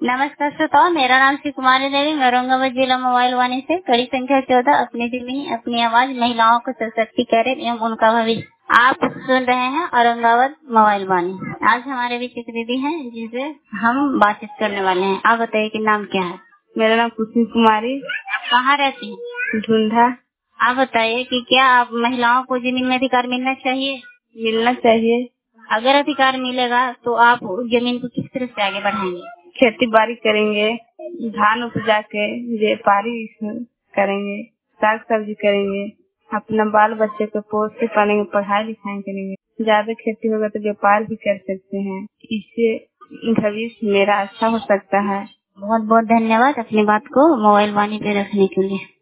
नमस्कार श्रोताओं, मेरा नाम श्री कुमारी देवी, मैं औरंगाबाद जिला मोबाइल वाणी से कड़ी संख्या 14 अपनी जमीन अपनी आवाज महिलाओं को सशक्तिकरण एवं उनका भविष्य। आप सुन रहे हैं औरंगाबाद मोबाइल वाणी। आज हमारे बीच एक दीदी है जिनसे हम बातचीत करने वाले हैं। आप बताइए कि नाम क्या है? मेरा नाम कुसुम कुमारी। आप कहाँ रहती हैं? ढूंढा। आप बताइए कि क्या आप महिलाओं को जमीन में अधिकार मिलना चाहिए? मिलना चाहिए। अगर अधिकार मिलेगा तो आप जमीन को किस तरह से आगे बढ़ाएंगे? खेती बाड़ी करेंगे, धान उपजा के व्यापारी करेंगे, साग सब्जी करेंगे, अपना बाल बच्चे को पोस के पालेंगे, पढ़ाई लिखाई करेंगे। ज्यादा खेती होगा तो व्यापार भी कर सकते हैं। इससे भविष्य मेरा अच्छा हो सकता है। बहुत बहुत धन्यवाद अपनी बात को मोबाइल वाणी पे रखने के लिए।